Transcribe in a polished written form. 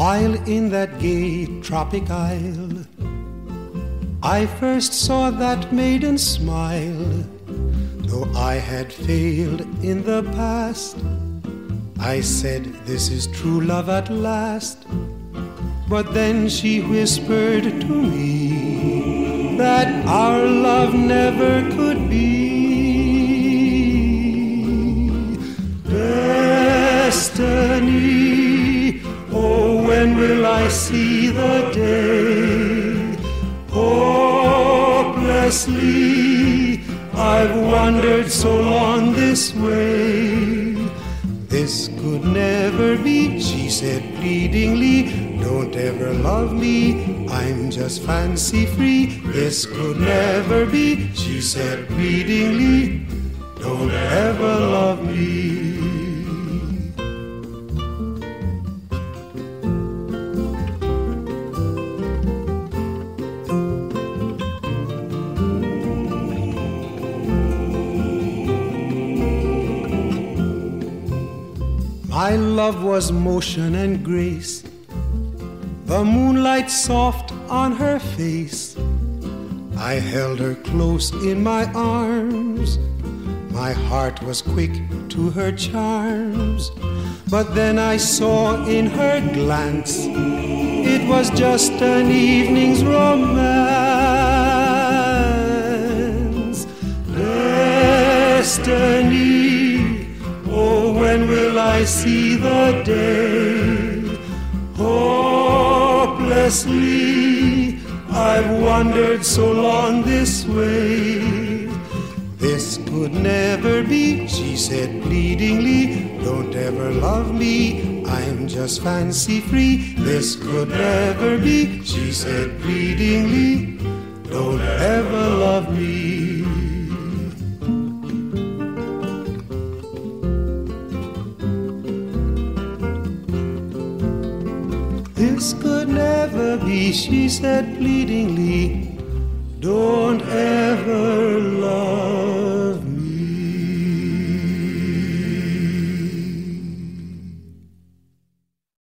While in that gay tropic isle, I first saw that maiden smile. Though I had failed in the past, I said, this is true love at last. But then she whispered to me that our love never could be. Destiny, oh, when will I see the day? Hopelessly, I've wandered so long this way. This could never be, she said pleadingly. Don't ever love me, I'm just fancy free. This could never be, she said pleadingly. Don't ever love me. My love was motion and grace, the moonlight soft on her face. I held her close in my arms, my heart was quick to her charms. But then I saw in her glance, it was just an evening's romance. Destiny, oh, when will I see the day? Hopelessly, I've wandered so long this way. This could never be, she said pleadingly. Don't ever love me, I'm just fancy free. This could never be, she said pleadingly. Don't ever love me. This could never be, she said pleadingly. Don't ever love